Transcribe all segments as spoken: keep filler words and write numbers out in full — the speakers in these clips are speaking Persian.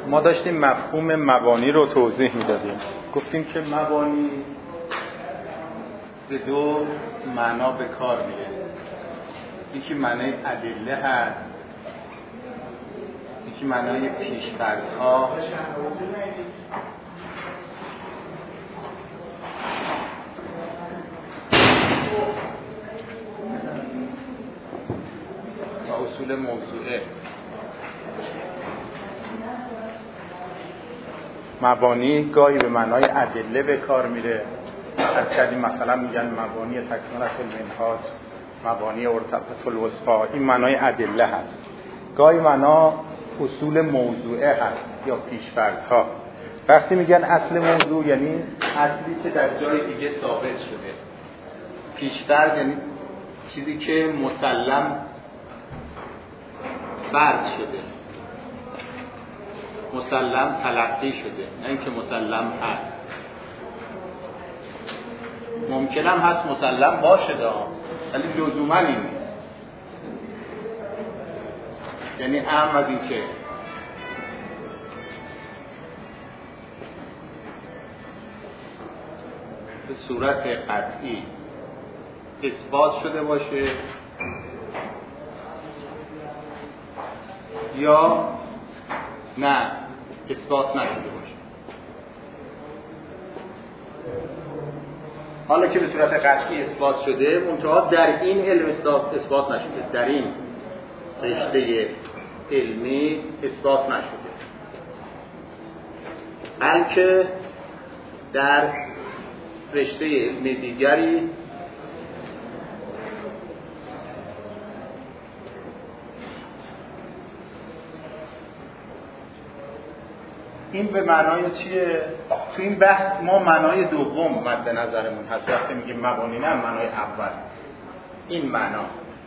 ما داشتیم مفهوم مبانی رو توضیح میدادیم. گفتیم که مبانی به دو معنا به کار میره. یکی معنای ادله هست، یکی معنای پیش‌فرض‌ها. و اصول موضوعه. مبانی گاهی به معنای ادله به کار میره. از کردیم مثلا میگن مبانی تکملة المنهاج، مبانی ارتباط الوثقا، این معنای ادله هست. گاهی معنا اصول موضوعه هست یا پیش‌فرض‌ها. وقتی میگن اصل موضوع یعنی اصلی که در جای دیگه ثابت شده. پیش‌فرض یعنی چیزی که مسلم فرض شده، مسلم تلقی شده، نه اینکه مسلم هست. ممکن هم هست مسلم باشه دا، ولی لزوما این نیست. یعنی اهم از این که به صورت قطعی اثبات شده باشه یا نه اثبات نشده باشه. حالا که به صورت قطعی اثبات شده، منتها در این علم اثبات نشده، در این رشته علمی اثبات نشده، بلکه در رشته علمی دیگری این به معنای چیه؟ تو این بحث ما معنای دوم مد نظرمون هست. وقتی میگیم مبانی نه معنای اول، این معنا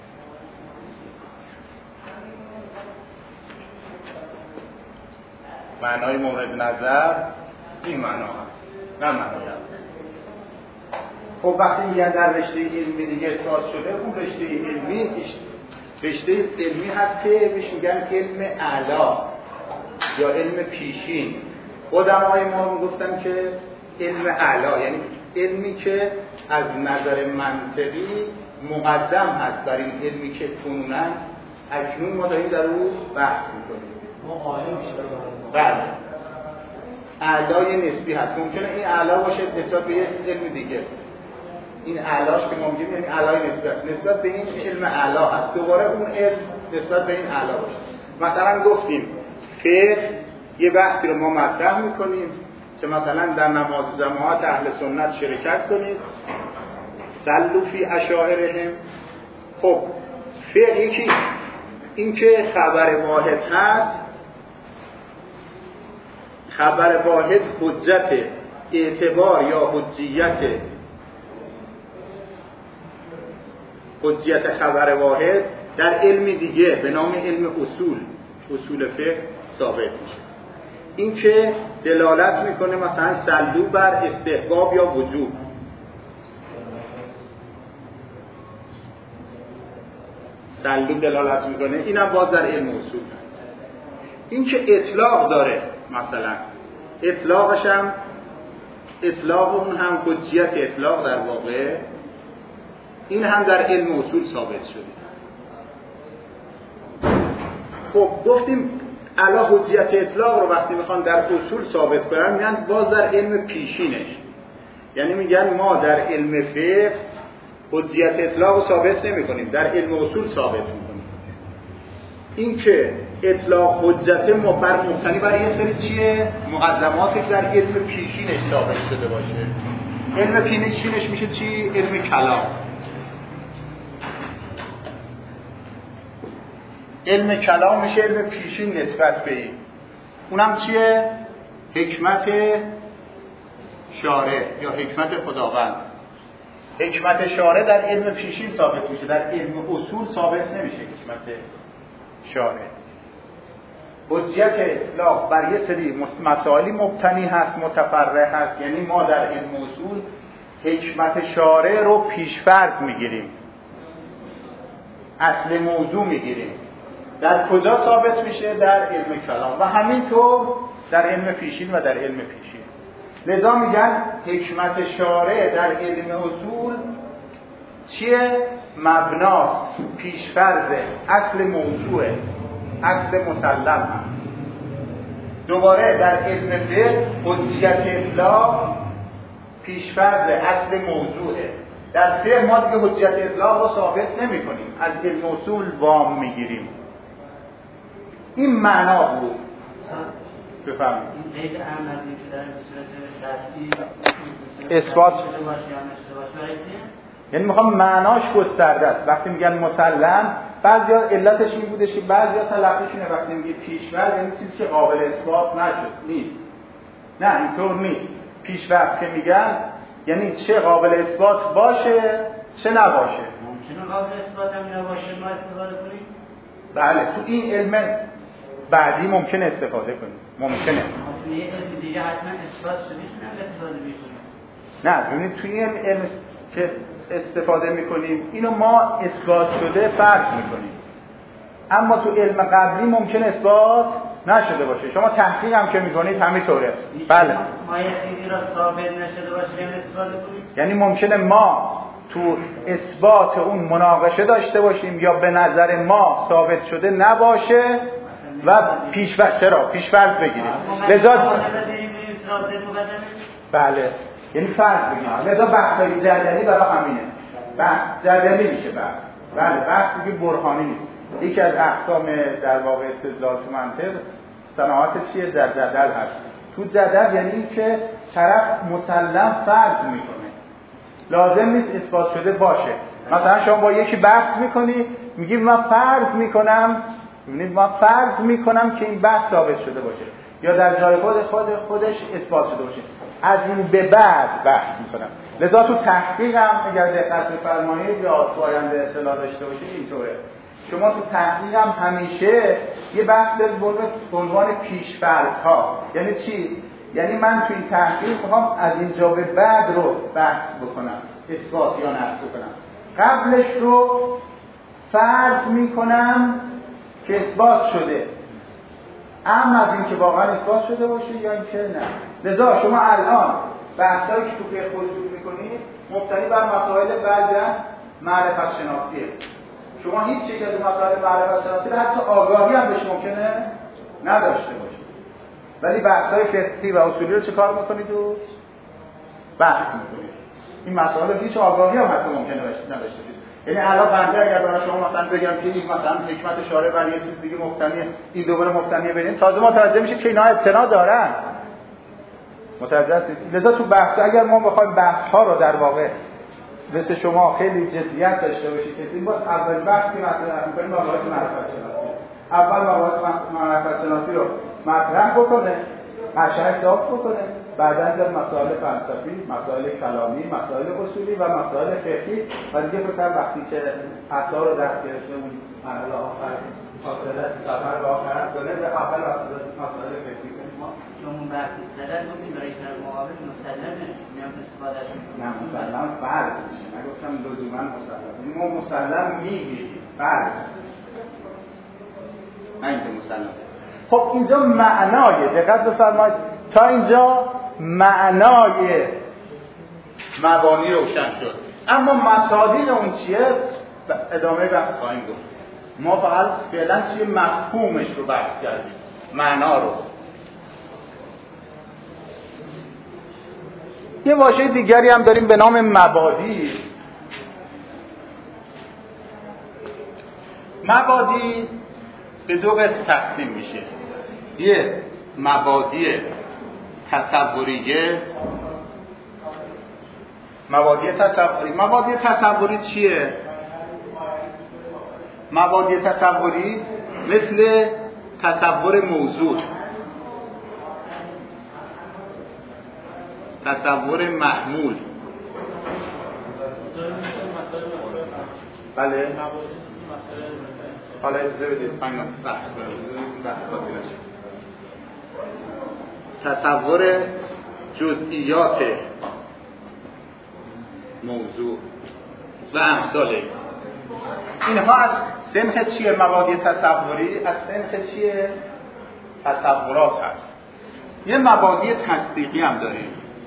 معنای مورد نظر این معنا هست، نه معنای اول. خب وقتی میگن در رشته علمی دیگه اثبات شده، اون رشته علمی رشته علمی هست که بهش میگن علم اعلی یا علم پیشین. علمای ما میگفتن که علم اعلی یعنی علمی که از نظر منطقی مقدم هست بر این علمی که کنوناً اکنون ما داریم در او بحث میکنیم. ما عالم میشه. بله. اعلای نسبی هست. ممکنه این اعلا باشه نسبت به یک علم دیگه. این اعلاش که ما میگیم یعنی اعلای نسبت نسبت به این علم اعلا هست. دوباره اون علم نسبت به این اعلا باشه. مثلا گفتیم فقه یه بحثی رو ما مطرح میکنیم که مثلا در نماز جماعت اهل سنت شرکت کنید، صلوا فی اشاعرهم. خب فقه یکی این که خبر واحد هست، خبر واحد حجت اعتبار یا حجیت حجیت خبر واحد در علم دیگه به نام علم اصول اصول فقه ثابت میشه. این که دلالت میکنه مثلا صلوا بر استحباب یا وجوب. صلوا دلالت میکنه، اینم باز در علم اصول. این که اطلاق داره، مثلا اطلاقش هم اطلاق اون هم حجیت اطلاق در واقع، این هم در علم اصول ثابت شده. خب گفتیم علا حجیت اطلاق رو وقتی میخوان در اصول ثابت کنن میگن باز در علم پیشینش، یعنی میگن ما در علم فقه حجیت اطلاق رو ثابت نمی کنیم، در علم اصول ثابت میکنیم. این که اطلاق حجت مبر مبتنی بر یه سری چیه؟ مقدماتی که در علم پیشینش ثابت شده باشه. علم پیشینش میشه چی؟ علم کلام. علم کلام میشه علم پیشین نسبت به این. اونم چیه؟ حکمت شارع یا حکمت خداوند. حکمت شارع در علم پیشین ثابت میشه، در علم اصول ثابت نمیشه حکمت شارع. حجیت اطلاق بر یه سری مسائلی مبتنی هست، متفرع هست، یعنی ما در علم اصول حکمت شارع رو پیشفرض میگیریم، اصل موضوع میگیریم. در کجا ثابت میشه؟ در علم کلام. و همینطور در علم پیشین و در علم پیشین. لذا میگن حکمت شارع در علم اصول چیه؟ مبناست، پیشفرضه، اصل موضوعه، اصل مسلم هم. دوباره در علم فقه حجیت اطلاق پیشفرضه، اصل موضوعه. در فقه ما دیگه حجیت اطلاق رو ثابت نمی کنیم، از علم اصول وام میگیریم. این معنا بود. بفهمید این قید احمدی که در صورت دستی اثبات یعنی میخوام معناش گسترده است. وقتی میگن مسلم، بعضیا علتش این بودش که بعضیا تلقیشونه وقتی میگه پیش‌فرض یعنی چیزی که قابل اثبات نشد، نیست. نه اینطور نیست. پیش‌فرض که میگن یعنی چه قابل اثبات باشه چه نباشه. ممکنه قابل اثبات هم نباشه ما استفاده کنیم؟ بله، تو این علم بعدی ممکنه استفاده کنیم. ممکنه. تو یه علم دیگه حتما اثبات شده میشه استفاده می‌کنیم. نه، ببینید تو این علم که استفاده میکنیم اینو ما اثبات شده فرض میکنیم، اما تو علم قبلی ممکن اثبات نشده باشه. شما تحقیق هم که میکنید همینطوره. بله، ما یه چیزی را ثابت نشده باشه استفاده کنیم، یعنی ممکنه ما تو اثبات اون مناقشه داشته باشیم یا به نظر ما ثابت شده نباشه و پیش‌فرض چرا پیش‌فرض بگیریم. لذا بله، یعنی فرض بگیریم. لذا بحث‌های جدلی برای همینه. بحث جدلی میشه بحث. بله، بحث دیگه برهانی نیست. یکی از اقسام در واقع استدلال تو منطق صناعت چیه؟ در جدل هست. تو جدل یعنی که طرف مسلم فرض میکنه، لازم نیست اثبات شده باشه. مثلا شما با یکی بحث میکنی، میگی من فرض میکنم، ببینید من فرض میکنم که این بحث ثابت شده باشه یا در جای خود خود خودش اثبات شده باشه. از این به بعد بحث میکنم. لذا تو تحقیق هم اگر دقت بفرمایید یا تو آینده اطلاع داشته باشید اینطوره. شما تو تحقیق هم همیشه یه بحث دارید به عنوان پیش‌فرض ها. یعنی چی؟ یعنی من تو این تحقیق میخوام از اینجا به بعد رو بحث بکنم، اثبات یا نفی بکنم. قبلش رو فرض میکنم که اثبات شده، اما از این که واقعا اثبات شده باشه یا اینکه نه. لذا شما الان بحثایی که تو فقه خودتون میکنید مبتنی بر مسائل بعضی از معرفت شناسیه. شما هیچ چیزی از مسائل معرفت شناسی رو حتی آگاهی هم بهش ممکنه نداشته باشید، ولی بحث‌های فقهی و اصولی رو چه کار میکنید و بحث میکنید. این مسائل رو هیچ آگاهی هم حتی ممکنه نداشته باشید. یعنی الان بنده اگر برای شما مثلا بگم که این مثلا حکمت شارع بر یه چیز دیگه مبتنیه، این دوباره مبتنیه بریم، تازه متوجه میشید که اینا ابتنا دارن. متوجه هستید؟ لذا تو بحث اگر ما بخوایم بحث‌ها رو در واقع مثل شما خیلی جدیت داشته باشید که این باز اول بحثی مطرح می‌کنیم مباحث معرفت شناسی. اول مباحث معرفت شناسی رو مطرح بکنه، قشنگ صاف بکنه، بعداً در مسائل فلسفی، مسائل کلامی، مسائل اصولی و مسائل فقهی و دیگه فکر وقتی که اثار رو دست گرفته اون مرحله آخر فاصله سفر به آخرت کنه به اول مسائل فقهی کنیم. ما چون بحثی سرد گفتیم برای طرف مقابل مسلمه میام استفادهش میکنیم. نه مسلم فرض میشه، نگفتم لزوما مسلم. ما مسلم میگیریم فرض، نه اینکه مسلم. خب اینجا معنای دقت بفرمایید، تا اینجا معنای مبانی روشن شد، اما مصادیق اون چیه ادامه بحث خواهیم گفت. ما فقط فعلا چیه مفهومش رو بحث کردیم، معنا رو. یه واژه دیگری هم داریم به نام مبادی. مبادی به دو قسم تقسیم میشه. یه مبادی تصوریه، مبادی تصوری. مبادی تصوری چیه؟ مبادی تصوری مثل تصور موضوع، تصور محمول. بله حالا اجازه بدید من بحث کنم. تصور جزئیات موضوع و امثال اینها از سنخ چیه؟ مبادی تصوری از سنخ چیه؟ تصورات هست. یه مبادی تصدیقی هم داریم.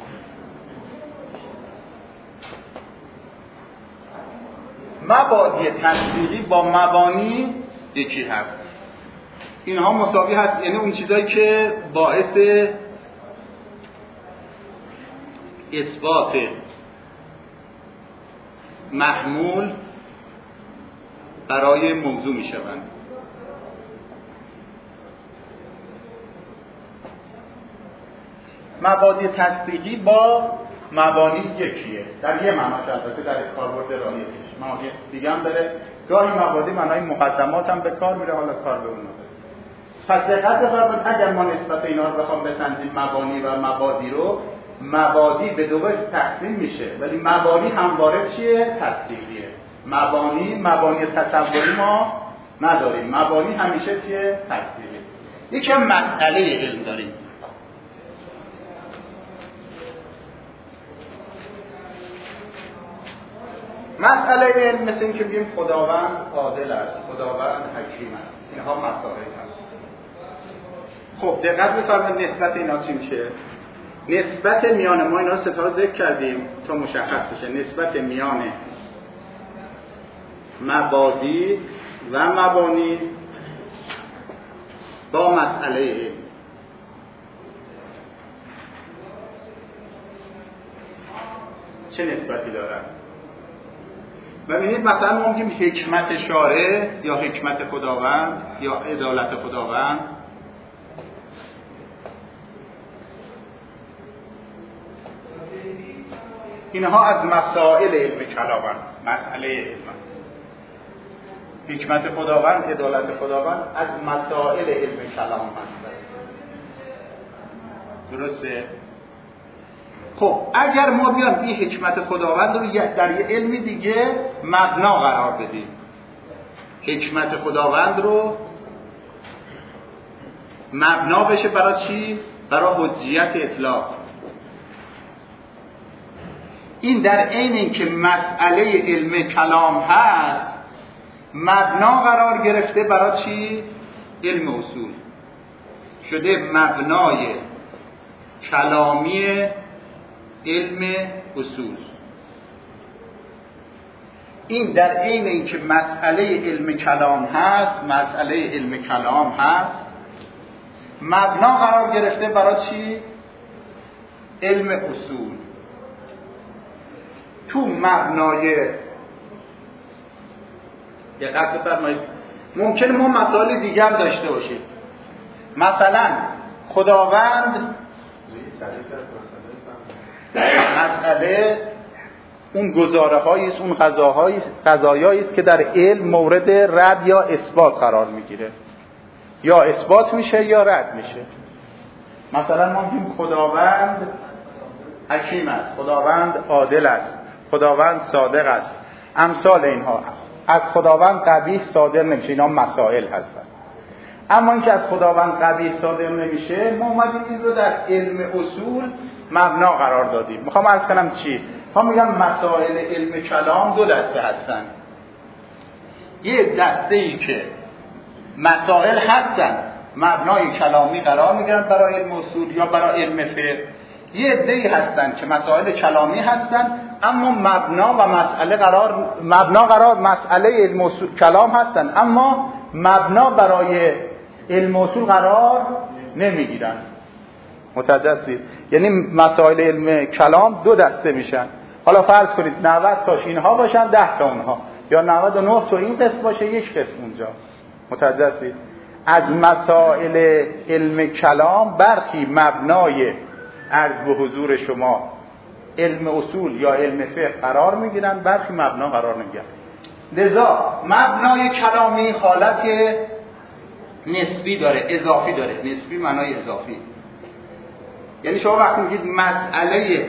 مبادی تصدیقی با مبانی یکی هست. اینها مساوی هست، یعنی اون چیزایی که باعث اثبات محمول برای موضوع می شوند. مبادی تصدیقی با مبانی یکیه در یه معناش، البته در کاربرد رایجش معنی دیگه هم داره. گاهی مبادی معنای مقدمات هم به کار میره، حالا کار به اون نداره. پس دقت بفرمایید اگر ما نسبت اینا رو بخوام بسنجیم، مبانی و مبادی رو، مبادی به دو قسم تقسیم میشه، ولی مبانی همواره چیه؟ تصدیقیه. مبانی مبانی تصوری ما نداریم، مبانی همیشه چیه؟ تصدیقیه. یکم مسئله علم داریم. مسئله علم مثل این که بگیم خداوند عادل است، خداوند حکیم است، اینها مسائل هست. خب دقت بفرمایید نسبت اینا چی میشه؟ نسبت میان ما اینا ستا رو ذکر کردیم تا مشخص بشه. نسبت میان مبادی و مبانی با مسئله علم چه نسبتی دارن؟ ببینید مثلا ما میگیم حکمت شارع یا حکمت خداوند یا عدالت خداوند. اینها از مسائل علم کلامن، مسئله علم. حکمت خداوند، عدالت خداوند از مسائل علم کلام هست. درسته؟ خب اگر ما بیام این حکمت خداوند رو در یه علمی دیگه مبنا قرار بدیم، حکمت خداوند رو مبنا بشه برای چی؟ برای حجیت اطلاق. این در عین اینکه مسئله علم کلام هست، مبنا قرار گرفته برای چی؟ علم اصول شده مبنای کلامی علم اصول. این در عین اینکه مسئله علم کلام هست، مسئله علم کلام هست، مبنا قرار گرفته برای چی؟ علم اصول. تو مبنای دقت بفرمایید، ممکنه ما مسائل دیگر داشته باشیم. مثلا خداوند مسئله اون گزاره هایی است، اون قضاهایی قضایایی است که در علم مورد رد یا اثبات قرار میگیره، یا اثبات میشه یا رد میشه. مثلا ما میگیم خداوند حکیم است، خداوند عادل است، خداوند صادق است، امثال اینها. از خداوند قبیح صادر نمیشه، اینا مسائل هستن. اما اینکه از خداوند قبیح صادر نمیشه، ما اومدیم این رو در علم اصول مبنا قرار دادیم. میخوام عرض کنم چی؟ میخوام میگم مسائل علم کلام دو دسته هستن. یه دسته ای که مسائل هستن مبنای کلامی قرار میگیرن برای علم اصول یا برای علم فقه. یه عده‌ای هستن که مسائل کلامی هستن اما مبنا و مسئله قرار مبنا قرار مسئله علم اصول کلام هستن اما مبنا برای علم اصول قرار نمیگیرن. متوجه هستید؟ یعنی مسائل علم کلام دو دسته میشن. حالا فرض کنید نود تاش اینها باشن، ده تا اونها، یا نود و نه تا این قسم باشه، یک قسم اونجا. متوجه هستید؟ از مسائل علم کلام برخی مبنای عرض به حضور شما علم اصول یا علم فقه قرار میگیرن، برخی مبنا قرار نمیگیرن. لذا مبنای کلامی حالت نسبی داره، اضافی داره. نسبی معنای اضافی، یعنی شما وقتی میگید مسئله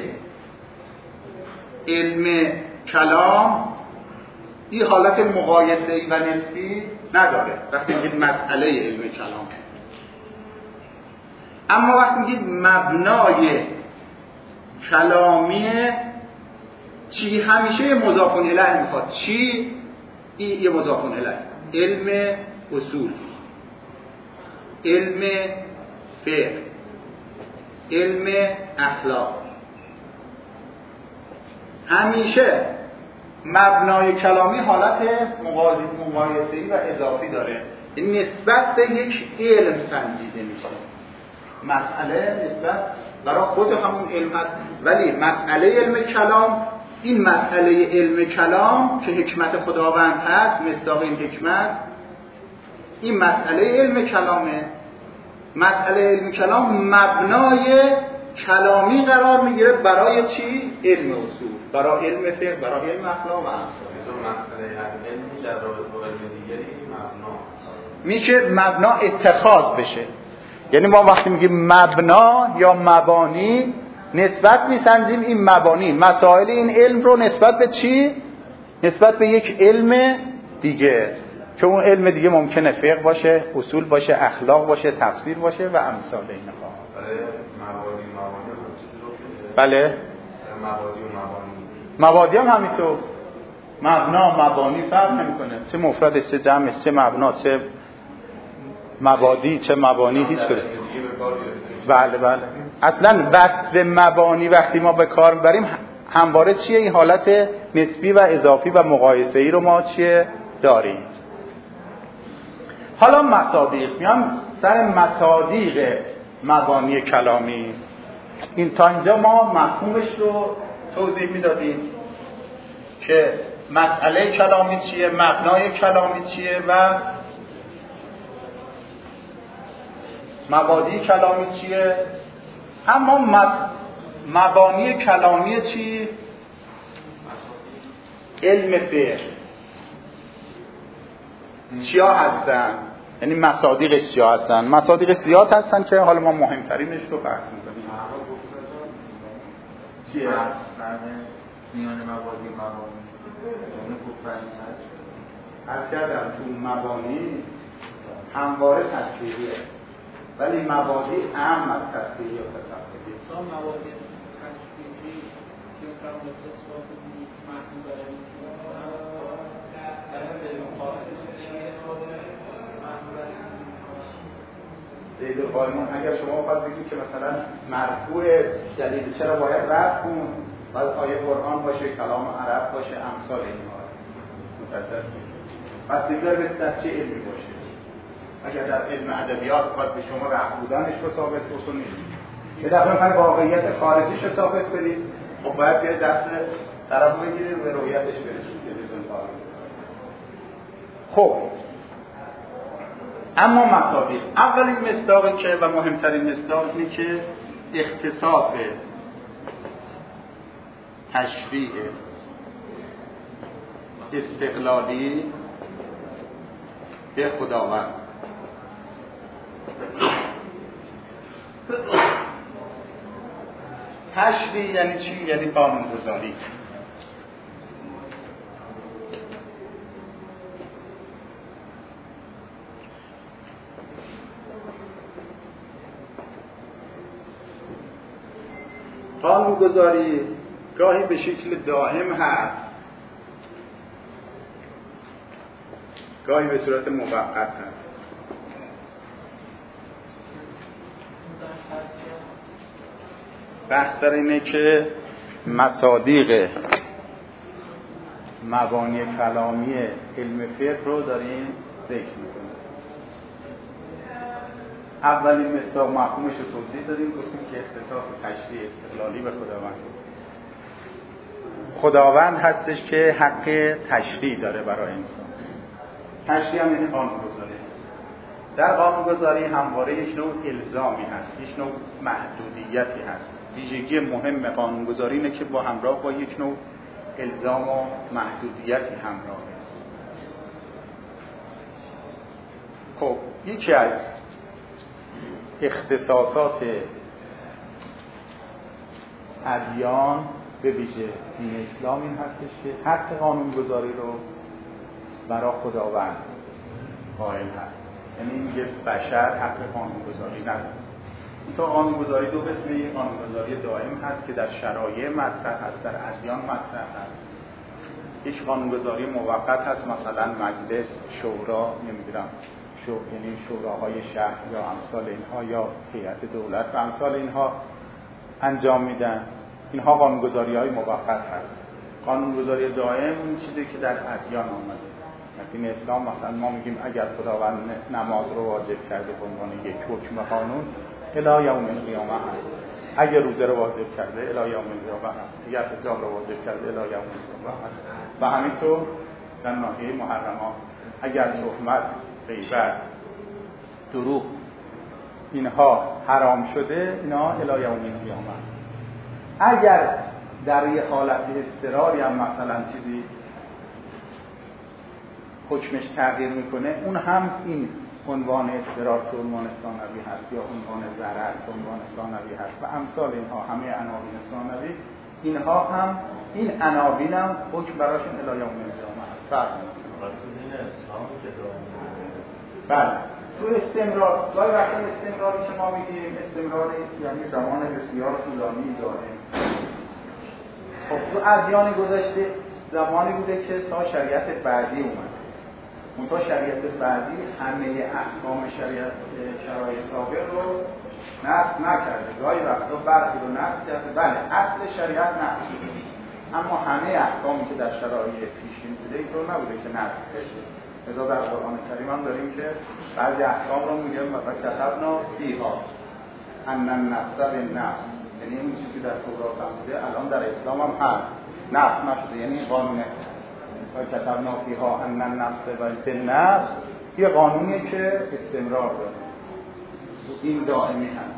علم کلام، این حالت مقایسه‌ای و نسبی نداره وقتی میگید مسئله علم کلام. اما وقتی میگید مبنای کلامی چی، همیشه مضاف الیه میخواد. چی؟ این یه مضاف الیه. علم اصول، علم فقه، علم اخلاق همیشه مبنای کلامی حالت مقایسه‌ای و اضافی داره، این نسبت به یک علم سنجیده میشه. مسئله نسبت برای خود همون علم هست، ولی مسئله علم کلام، این مسئله علم کلام که حکمت خداوند هست، مصداق این حکمت، این مسئله علم کلامه. مسئله علم کلام مبنای کلامی قرار میگیره برای چی؟ علم اصول، برای علم فقه، برای علم اخلاق و امثال. مسئله علمی در رابطه با علم دیگری مبنا میشه مبنا اتخاذ بشه. یعنی ما وقتی میگیم مبنا یا مبانی، نسبت میسنجیم این مبانی، مسائل این علم رو نسبت به چی؟ نسبت به یک علم دیگه، چون اون علم دیگه ممکنه فقه باشه، اصول باشه، اخلاق باشه، تفسیر باشه و امثال اینها. مبادی مبانی بله مبادی و مبانی مبادی هم همینطور، مبنا مبانی فرق نمیکنه، چه مفردش چه جمعش، چه مبنا چه مبادی چه مبانی، هیچ کدوم. بله بله اصلا وصف مبانی وقتی ما به کار میبریم همواره چیه؟ این حالت نسبی و اضافی و مقایسه‌ای رو ما چیه داریم. حالا مصادیق، میام سر مصادیق مبانی کلامی. این تا اینجا ما مفهومش رو توضیح میدادیم که مسئله کلامی چیه، مبنای کلامی چیه و مبادی کلامی چیه. اما مبانی کلامی چی؟ علم فقه چیا هستن؟ یعنی مصادیق چیا هستن؟ مصادیق زیاد هستن که حالا ما مهمترینش رو بحث می‌کنیم. چیه؟ میان مبادی و مبانی اون گفتن هست کردم تو مبانی همواره تصویریه، ولی مبادی اهم از تصویری و تصویری. تا مبادی تصویری که فرام اثبات متن داره در حد مقابل چیه زید قائمون. اگر شما خواهد بگید که مثلا مرفوع دلیل چرا باید رفع کن، باید آیه قرآن باشه، کلام عرب باشه، امثال اینها متصدی پس دیگر به چه علمی باشه. اگر در علم ادبیات باید به شما رفع بودنش رو ثابت بکنید، یه دفعه میخواید واقعیت خارجیش رو ثابت کنید، خب باید بیاید دست طرف بگیرید و به رویتش برسید. خب اما مصادیق، اولین مصداقی که و مهمترین مصداق اینه که اختصاص تشریع استقلالی به خداوند. تشریع یعنی چی؟ یعنی قانون‌گذاری. قانون‌گذاری گاهی به شکل دائم هست، گاهی به صورت موقت هست. بحث در اینه که مصادیق مبانی کلامی علم فقه رو داریم ذکر می‌کنیم. اولین مصداق مفهومش رو توضیح دادیم، گفتیم که اختصاص تشریع استقلالی به خداوند. خداوند هستش که حق تشریع داره برای انسان. تشریع هم یعنی قانون‌گذاری. در قانون‌گذاری همواره یک نوع الزامی هست، یک نوع محدودیتی هست. ویژگی مهم قانون‌گذاری اینه که با همراه با یک نوع الزام و محدودیتی همراه است. خب یکی از اختصاصات ادیان به ویژه دین اسلام این هستش که حق قانون‌گذاری رو برای خداوند قائل هست. یعنی میگه بشر حق قانون‌گذاری نداره. تا قانون‌گذاری دو قسمه، یک قانون‌گذاری دائم هست که در شرایع مطرح هست، در ادیان مطرح هست. یک قانون‌گذاری موقت هست، مثلا مجلس، شورا، نمیدونم شو یعنی شوراهای شهر یا امثال اینها یا هیئت دولت و امثال اینها انجام میدن. اینها قانونگذاری‌های موقت هست. قانونگذاری دائم اون چیزی که در ادیان آمده. مثلا اسلام مثلا ما میگیم اگر خداوند نماز رو واجب کرده به عنوان یک حکم قانون الی یوم القیامه هست. اگر روزه رو واجب کرده الی یوم القیامه هست. اگر حجاب رو واجب کرده الی یوم القیامه هست. و همینطور در ناحیه محرمات اگر تهمت، غیبت، دروغ اینها حرام شده اینا الی یوم القیامه. اگر در یه حالت اضطراری هم مثلا چیزی حکمش تغییر میکنه اون هم این عنوان اضطرار که عنوان ثانوی هست یا عنوان ضرر که عنوان ثانوی هست و امثال اینها همه عناوین ثانوی اینها هم این عناوین هم حکم براشون الی یوم القیامه هست. فرق میکنه. بله تو استمرار گاهی وقتا استمراری که ما میگیم استمرار یعنی زمان بسیار طولانی داره. خب تو ادیان گذشته زمانی بوده که تا شریعت بعدی اومد. اون تا شریعت بعدی همه احکام شریعت شرایع سابق رو نقض نکرده. گاهی وقتا برخی رو نقض کرده. بله اصل شریعت نقض شده. اما همه احکامی که در شرایع پیشین بوده اینطور نبوده که نقض بشه. لذا در قرآن کریم هم داریم که بعضی احکام رو میگیم مثلا کتبنا فیها ان النفس بالنفس، یعنی اون چیزی در تورات هم بوده الان در اسلام هم هست، نفس نشده، یعنی قانونه. کتبنا فیها ان النفس بالنفس یه قانونیه که استمرار داره، این دائمی هست.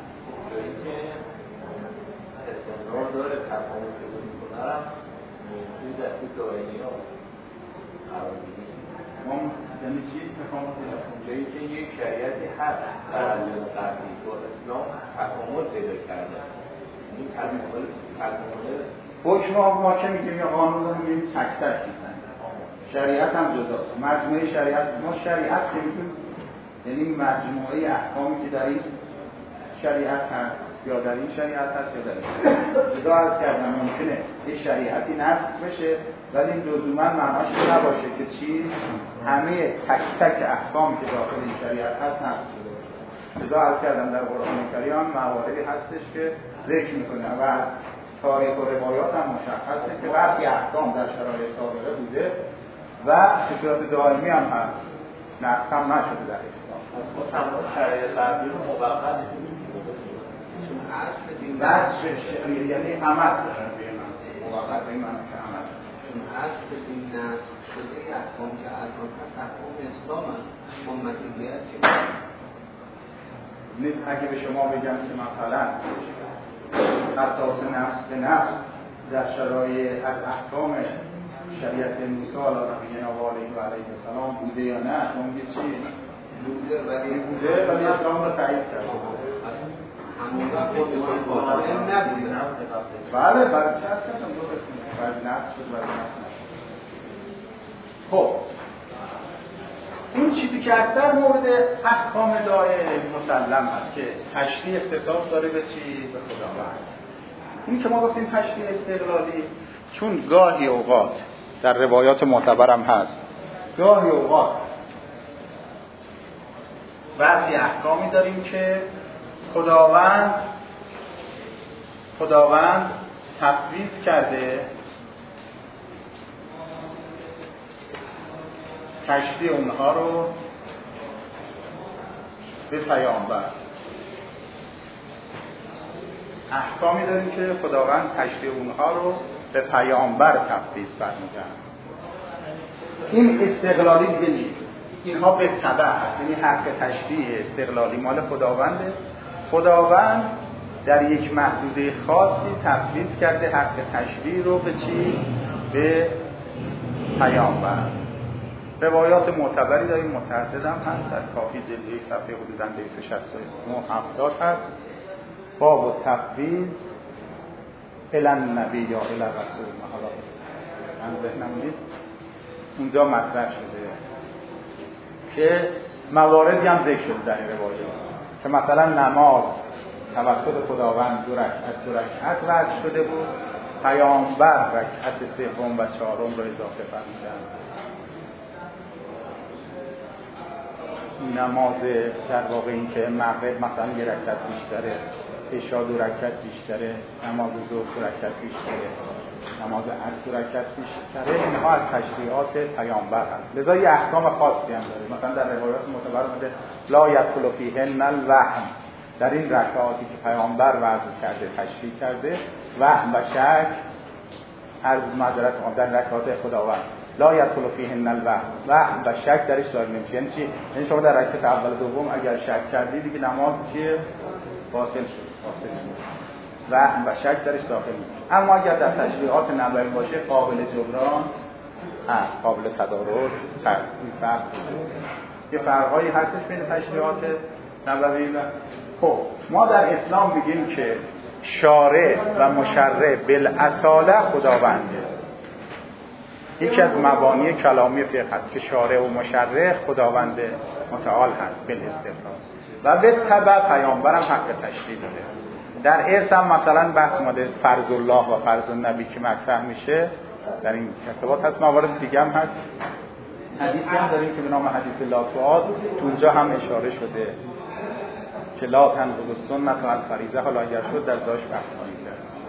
استمرار داره تفاهم که بود میکنم موجود در این دائمی ها قرار میگیم. ما یعنی چی میخوام جایی که یک شریعتی هست در قبلی با اسلام تکامل پیدا کرده، این تکامل تکامل حکم ما که میگیم یا قانون رو میگیم تک تک میزنیم، شریعت هم جداست. مجموعه شریعت ما شریعت که میگیم یعنی مجموعه احکامی که در این شریعت هست یا در این شریعت هست یا در این شریعت. جدا از کردن ممکنه یه شریعتی نسخ بشه ولی این لزوما معناش نباشه که چی همه تک تک احکامی که داخل این شریعت هست نسخ شده باشه. جدا از کردن در قرآن کریم مواردی هستش که ذکر میکنه و تاریخ و روایات هم مشخصه که برخی احکام در شرایع سابقه بوده و به دائمی هم هست، نسخ هم نشده در اسلام. از ما تمام شرایع قبلی رو موقت چون اصل دین نسخ شریعه یعنی عمل دارن به من موقت به من که عمل چون اصل دین نسخ شده احکام که الان هست احکام اسلام هست. امتیت چی نیست؟ اگه به شما بگم که مثلا اساس نفس به نفس در شرایع از احکام شریعت موسی علیه و علیه السلام بوده یا نه، شما میگید چی؟ بوده ولی بوده ولی اسلام رو تایید کرده. همون وقت خودشون نبوده. بله برای چه هست کردم دو قسمه برای نفس شد برای نفس نشد. خب این چیزی که اکثر مورد احکام دائم مسلم هست که تشریع اختصاص داره به چی؟ به خداوند. این که ما گفتیم تشریع استقلالی چون گاهی اوقات در روایات معتبرم هست گاهی اوقات بعضی احکامی داریم که خداوند خداوند تفویض کرده تشریع اونها رو به پیامبر. احکامی داریم که خداوند تشریع اونها رو به پیامبر تفویض فرمودن. این استقلالی دیگه نیست، اینها به تبع هست، یعنی حق تشریع استقلالی مال خداونده. خداوند در یک محدوده خاصی تفویض کرده حق تشریع رو به چی؟ به پیامبر. روایات معتبری داریم، متعدد هم هست، در کافی جلوی صفحه حدوداً دویست و شصت و نه هفتاد هست. باب و تفویض الی النبی یا الی رسول محلا من ذهنم نیست اونجا مطرح شده که مواردی هم ذکر شده در این روایات که مثلا نماز توسط خداوند دو رکعت دو رکعت وعده شده بود، پیامبر رکعت سوم و چهارم رو اضافه فرمودند. نماز در واقع این که مغرب مثلا یه رکعت بیشتره عشاء دو رکعت بیشتره، نماز ظهر دو رکعت بیشتره، نماز عصر دو رکعت بیشتره. اینها از تشریعات پیامبر هست. لذا یه احکام خاصی هم داره. مثلا در روایات معتبر اومده لا یدخل فیهن الوهم، در این رکعاتی که پیامبر وضع کرده تشریع کرده وهم و شک، عرض معذرت می‌خوام، در رکعات خداوند لا یدخل فیهن الوهم، وهم و شک درش داره نمیشه. یعنی چی؟ یعنی شما در رکعت اول دوم اگر شک کردی دیگه نماز چیه؟ باطل شد، باطل شد. وهم و شک درش داخل میشه. اما اگر در تشریعات نبوی باشه قابل جبران هست، قابل تدارک هست. این فرق یه فرقایی هستش بین تشریعات نبوی و خب ما در اسلام میگیم که شارع و مشرع بالاصاله خداونده. یکی از مبانی کلامی فقه هست که شارع و مشرع خداوند متعال هست بالاستقرار و به تبع پیامبرم حق تشریع داره. در ارث هم مثلا بحث اومده فرض الله و فرض النبی که مطرح میشه، در این ارتباط هست. موارد دیگه هم هست، حدیثی هم داریم که به نام حدیث لا تعاد، تو اونجا هم اشاره شده که لا تنقض السنة و الفریضه. حالا اگر شد در داش بحث کنیم.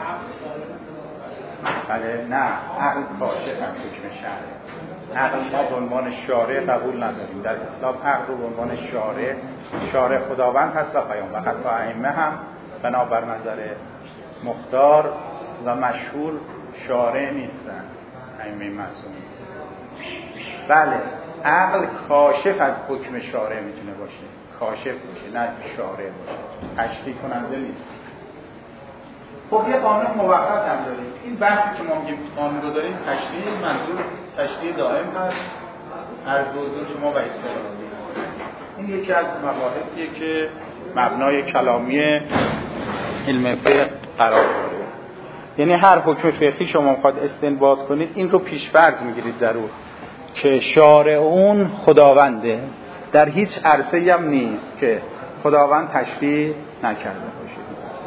بله نه، عقل کاشف از حکم شرع. عقل ما به عنوان شارع قبول نداریم. در اسلام عقل رو به عنوان شارع، شارع خداوند هست و پیامبر. حتی ائمه هم بنابر نظر مختار و مشهور شارع نیستن، ائمه معصومین. بله عقل کاشف از حکم شارع میتونه باشه، کاشف باشه، نه شارع باشه، تشریع کننده نیست. خب یه قانون موقت هم داریم. این بحثی که ما میگیم قانون رو داریم تشریع، منظور تشریع دائم هست، از حضور شما و استقلالی. این یکی از مباحثیه که مبنای کلامی علم فقه قرار داره. یعنی هر حکم فقهی شما میخواد استنباط کنید این رو پیش‌فرض میگیرید در اون که شارع اون خداونده، در هیچ عرصه‌ای هم نیست که خداوند تشریع نکرده باشه.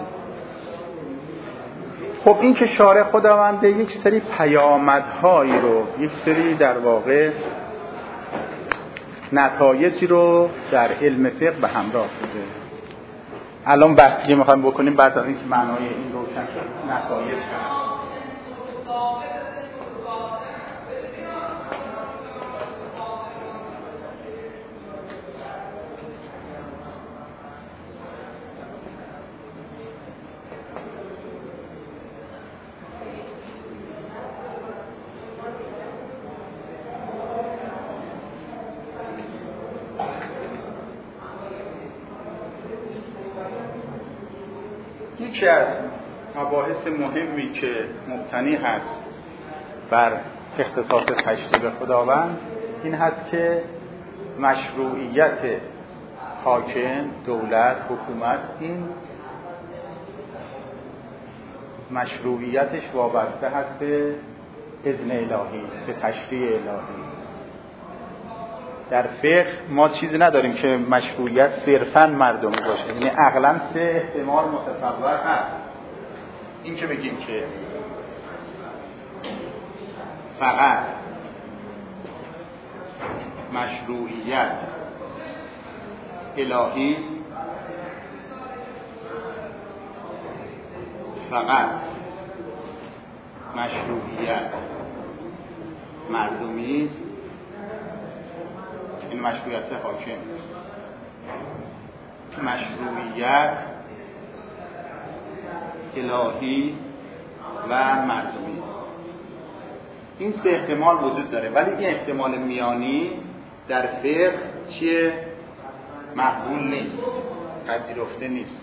خب این که شارع خداونده یک سری پیامدهایی رو، یک سری در واقع نتایجی رو در علم فقه به همراه بوده. الان بحثی که میخوایم بکنیم بعد از اینکه معنای این روشن شد نتایج هست. یکی از مباحث مهمی که مبتنی هست بر اختصاص تشریع خداوند این هست که مشروعیت حاکم، دولت، حکومت، این مشروعیتش وابسته هست به اذن الهی، به تشریع الهی. در فقه ما چیزی نداریم که مشروعیت صرفاً مردمی باشه، یعنی عقلاً سه احتمال متصور هست. این که بگیم که فقط مشروعیت الهی، فقط مشروعیت مردمی، این مشروعیت حاکم، مشروعیت الهی و مردمی. این سه احتمال وجود داره، ولی این احتمال میانی در فقه چیه؟ مقبول نیست، پذیرفته نیست.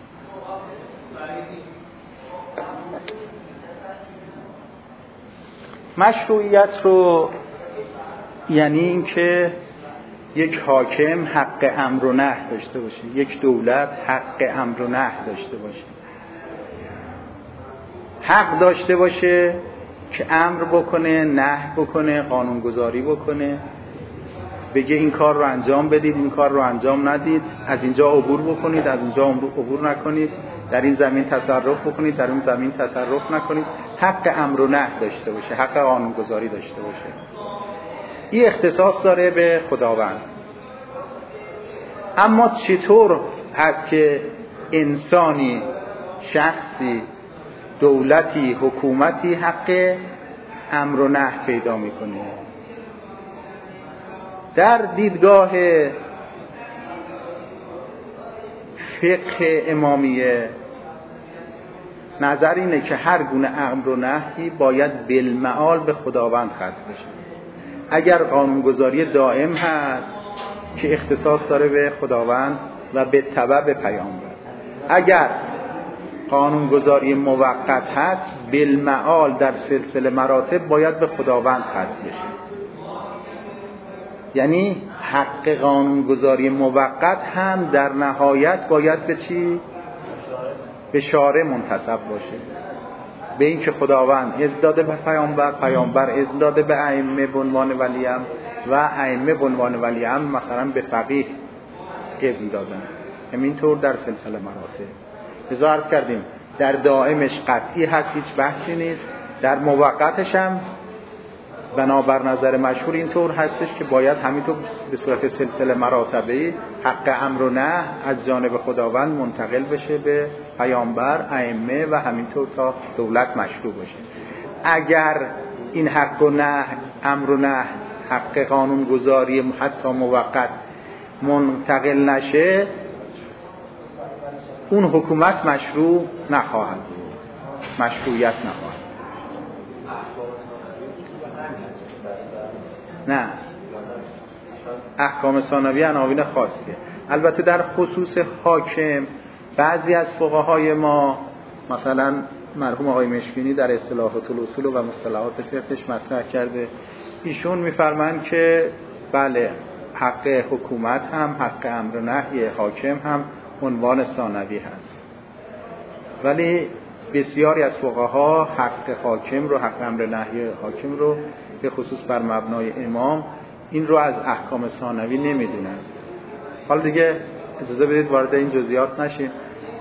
مشروعیت رو یعنی این که یک حاکم حق امر و نهی داشته باشه، یک دولت حق امر و نهی داشته باشه، حق داشته باشه که امر بکنه، نهی بکنه، قانونگذاری بکنه، بگه این کار رو انجام بدید، این کار رو انجام ندید، از اینجا عبور بکنید، از اینجا عبور نکنید، در این زمین تصرف بکنید، در اون زمین تصرف نکنید. حق امر و نهی داشته باشه، حق قانونگذاری داشته باشه. این اختصاص داره به خداوند. اما چطور هست که انسانی شخصی، دولتی، حکومتی حق امر و نهی پیدا میکنه. در دیدگاه فقه امامیه نظر اینه که هر گونه امر و نهی باید بالمعال به خداوند ختم بشه. اگر قانونگذاری دائم هست که اختصاص داره به خداوند و به تبع به پیامبر، اگر قانونگذاری موقت هست بالمعال در سلسله مراتب باید به خداوند ختم بشه. یعنی حق قانونگذاری موقت هم در نهایت باید به چی؟ به شارع منتسب باشه، به این که خداوند اذن داده به پیامبر، پیامبر اذن داده به ائمه به عنوان ولی امر و ائمه به عنوان ولی امر مثلا به فقیه اذن دادن. همینطور در سلسله مراتب. لذا عرض کردیم در دائمش قطعی هست، هیچ بحثی نیست. در موقتش هم بنابر نظر مشهور اینطور هستش که باید همینطور به صورت سلسله مراتبی حق امر و نهی از جانب خداوند منتقل بشه به پیامبر، ائمه و همینطور تا دولت مشروع باشه. اگر این حق و نهی، امر و نهی، حق قانون گذاری حتی موقت منتقل نشه، اون حکومت مشروع نخواهد بود، مشروعیت نخواهد. نه، احکام ثانوی عناوین خاصیه. البته در خصوص حاکم بعضی از فقهای ما، مثلا مرحوم آقای مشکینی در اصطلاحات الاصول و مصطلحات فقهش مطرح کرده، ایشون میفرمایند که بله حق حکومت هم، حق امر و نهی حاکم هم عنوان ثانوی هست، ولی بسیاری از فقها حق حاکم رو، حق امر نهی حاکم رو به خصوص بر مبنای امام این رو از احکام ثانوی نمیدونن. حالا دیگه اجازه بدید وارد این جزئیات نشیم.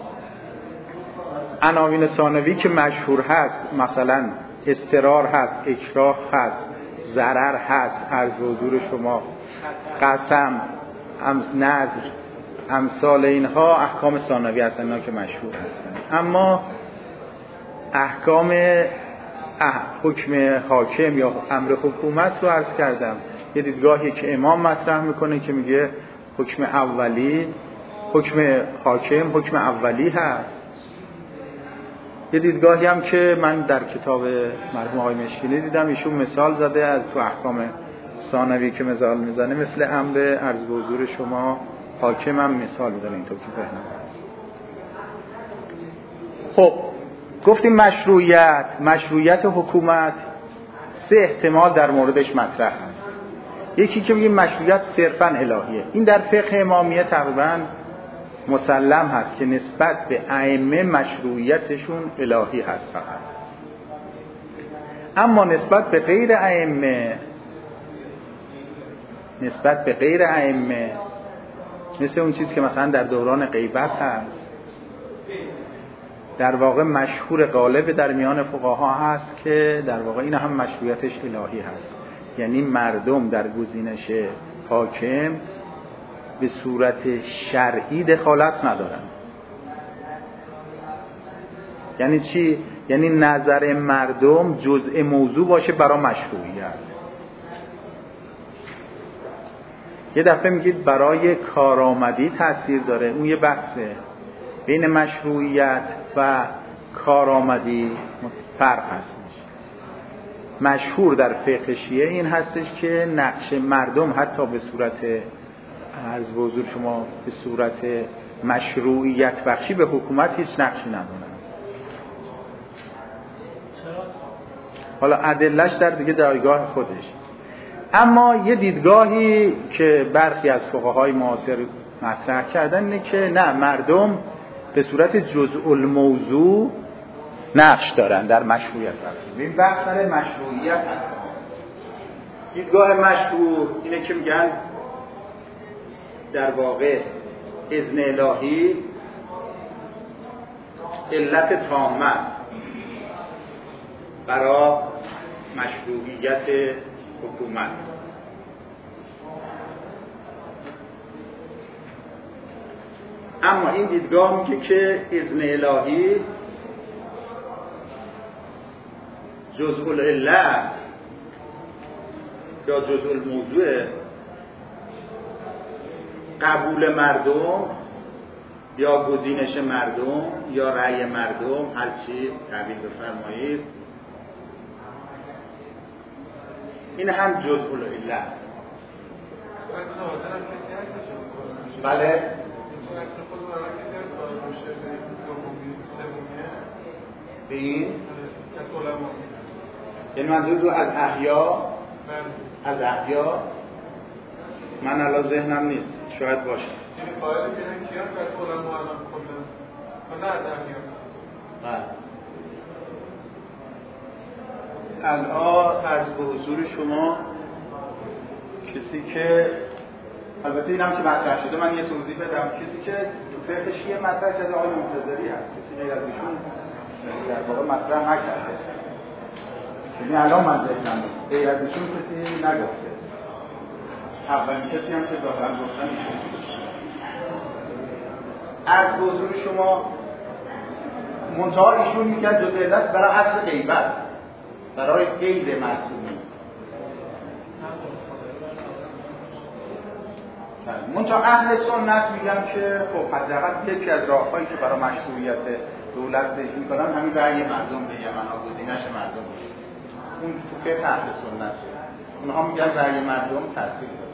عناوین ثانوی که مشهور هست، مثلا اضطرار هست، اکراه هست، ضرر هست، عرض به حضور شما، قسم، نذر، امثال اینها احکام ثانوی هستن، اینا که مشهور هستن. اما احکام حکم حاکم یا امر حکومت رو عرض کردم، یه دیدگاهی که امام مطرح میکنه که میگه حکم اولی، حکم حاکم حکم اولی هست. یه دیدگاهی هم که من در کتاب مرحوم آقای مشکینی دیدم، ایشون مثال زده از تو احکام ثانوی که مثال میزنه، مثل امر عرض به حضور شما حاکم هم مثال میزنه، اینطور که ذهنم هست. خب گفتیم مشروعیت، مشروعیت حکومت سه احتمال در موردش مطرح هست. یکی که میگه مشروعیت صرفاً الهیه، این در فقه امامیه تقریباً مسلم هست که نسبت به ائمه مشروعیتشون الهی هست فقط. اما نسبت به غیر ائمه، نسبت به غیر ائمه مثل اون چیز که مثلا در دوران غیبت هست، در واقع مشهور غالب در میان فقها هست که در واقع این هم مشروعیتش الهی هست. یعنی مردم در گزینش حاکم به صورت شرعی دخالت ندارن. یعنی چی؟ یعنی نظر مردم جزء موضوع باشه برای مشروعیت. یه دفعه میگید برای کارآمدی تاثیر داره، اون یه بحثه. بین مشروعیت و کارآمدی فرق هست. مشهور در فقه شیعه این هستش که نقش مردم حتی به صورت عرض به حضور شما به صورت مشروعیت بخشی به حکومت هیچ نقشی ندارن. حالا ادله‌اش در دیگه جایگاه خودش. اما یه دیدگاهی که برخی از فقهای معاصر مطرح کردن اینه که نه، مردم به صورت جزء الموضوع نقش دارن در مشروعیت بخشی. این بحث سر مشروعیت هست. دیدگاه مشهور اینه که میگن در واقع اذن الهی علت تامه برای مشروعیت حکومت. اما این دیدگاه میگه که اذن الهی جزء العله یا جزء الموضوع قبول مردم یا گزینش مردم یا رأی مردم، هر چی تعبیر بفرمایید، این هم جزء العله است. بله به این یعنی منظور رو از احیا از احیا من الان ذهنم نیست، شاید باشه. یعنی قائل میرن کیا که علما الان کلا نه از احیا. بله الان عرض به حضور شما کسی که البته اینم که مطرح شده من یه توضیح بدم، کسی که تو فقه شیعه مطرح کرده آقای منتظری هست، کسی غیر از ایشون در واقع مطرح نکرده. یعنی الان من ذهنم نیست، غیر از ایشون کسی نگفته. اولین کسی هم که ظاهرا گفتن ایشون. عرض به حضور شما منتها ایشون میگن جزء علت برای اصل غیبت، برای غیر معصومی. منتها اهل سنت میگن که خب حداقل یکی از راههایی که برای مشروعیت دولت ذکر میکنن همین رأی مردم به یمنا گزینش مردم باشه. اون تو فقه اهل سنت اونها میگن رأی مردم تاثیر داره.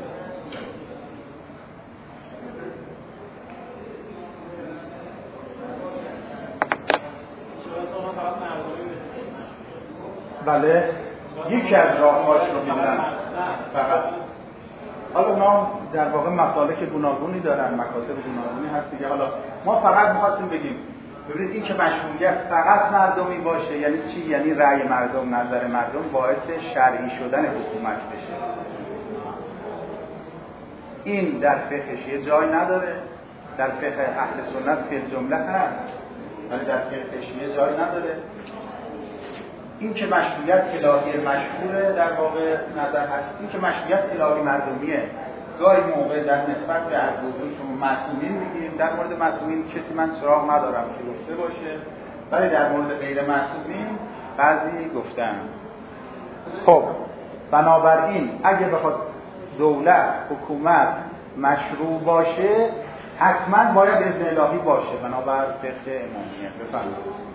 بله یکی از راههاش رو میدونن فقط. حالا اونا در واقع مسالک گوناگونی دارن، مکاتب گوناگونی هست دیگه. حالا ما فقط می‌خواستیم بگیم ببینید این که مشروعیت فقط مردمی باشه یعنی چی؟ یعنی رأی مردم، نظر مردم باعث شرعی شدن حکومت بشه. این در فقهش یه جای نداره، در فقه اهل سنت فی الجمله هست ولی در فقهش یه جای نداره. این که مشروعیت الهی مشهوره در واقع نظر هست، این که مشروعیت الهی مردمیه. گاهی موقع در نسبت به حضور شما معصومین میگیم، در مورد معصومین کسی من سراغ ندارم که گفته باشه، ولی در مورد غیر معصومین بعضی گفتن. خب بنابراین اگه بخواد دولت حکومت مشروع باشه حتما باید اذن الهی باشه بنابر فقه امامیه. بفرمایید.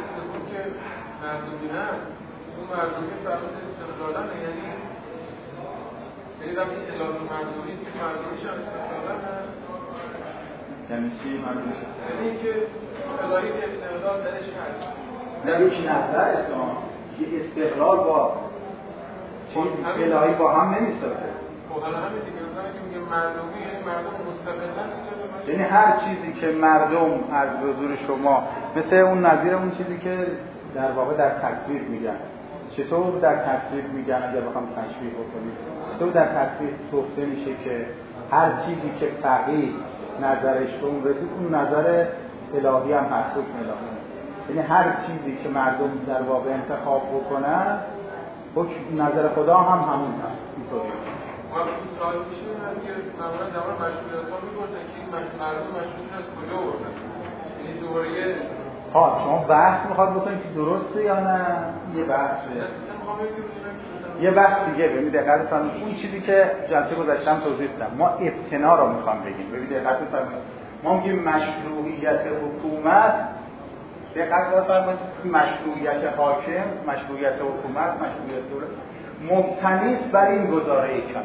مردمی نه اون مردمی فرمود استقلالن، یعنی یعنی وقتی الهی مردمی است که مردمیش هم استقلالن هست. یعنی چی مردمیش استقلالن؟ یعنی که الهی استقلال درش هست. نه یک نظر اسلام که استقلال با چیز الهی با هم نمیسازه. خب حالا همین دیگه مثلا که میگه مردمی یعنی مردم مستقلن، یعنی هر چیزی که مردم از حضور شما مثل اون نظیر اون چیزی که در واقع در تصویر میگن. چطور در تصویر میگن اگر بخوام تشریح بکنیم؟ چطور در تصویر گفته میشه که هر چیزی که فقیه نظرش به اون رسید اون نظر الهی هم هست، حکم الهی. یعنی هر چیزی که مردم در واقع انتخاب بکنن حکم نظر خدا هم همون هست. اینطوری وقتی سوال میشه که معمولا زمان مشروعیت ها میگفتن که این مردم مشروعیت از کجا بردن؟ یعنی دوباره ها شما بحث میخواد بکنید که درسته یا نه؟ یه بحثه یه بحث دیگه. ببینید دقت فرمایید اون چیزی که جلسه گذاشتم توضیح دادم ما ابتنا رو میخوام بگیم. ببینید دقت فرمایید ما میگیم مشروعیت حکومت، دقت فرمایید مشروعیت حاکم، مشروعیت حکومت، مشروعیت دولت مبتنی است بر این گزاره کلام.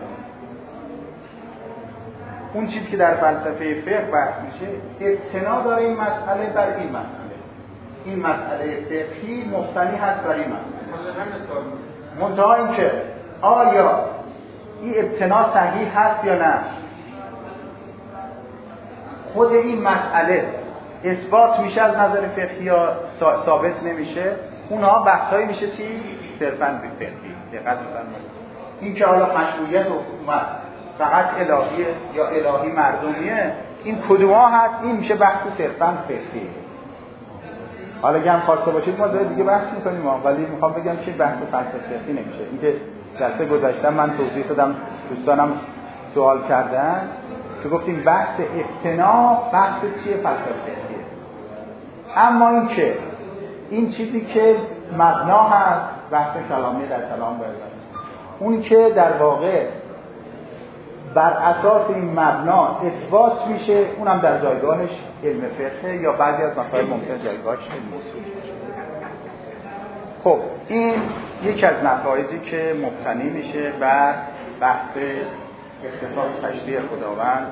اون چیزی که در فلسفه فقه بحث میشه ابتنا داره این مسئله بر این مسئله. این مسئله فقهی مبتنی هست بر این مسئله. منتها این که آیا این ابتنا صحیح هست یا نه؟ خود این مسئله اثبات میشه از نظر فقهی یا ثابت نمیشه؟ اونها بحثایی میشه چی؟ صرفاً فقهی. دقت بفرمایید. این که حالا مشروعیت حکومت فقط الهیه یا الهی مردمیه این کدوما هست؟ این میشه بحث صرفاً فقهی. حالا اگه هم خواسته باشید ما دیگه بحث میکنیم، ولی میخوام بگم که بحث فلسفی نمیشه. اینکه جلسه گذاشتم من توضیح دادم، دوستانم سوال کردن که گفتیم بحث ابتنا بحث چیه؟ فلسفیه. اما این که این چیزی که مبنا هست بحث کلامی در کلام باید اون که در واقع بر اساس این مبنا اثبات میشه، اونم در جایگاهش علم فقه یا بعضی از مسائل ممکن جایگاهش علم اصول باشه. خب این یکی از نتایجی که مبتنی میشه بر بحث اختصاص تشریع خداوند،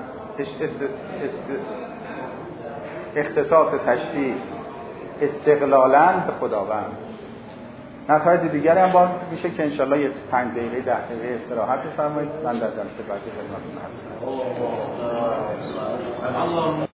اختصاص تشریع استقلالاً به خداوند. نتایج دیگر هم باز میشه که انشالله یه پنج دقیقه ده دقیقه استراحت بفرمایید، من در جلسه بعدی خدمتتون هستم.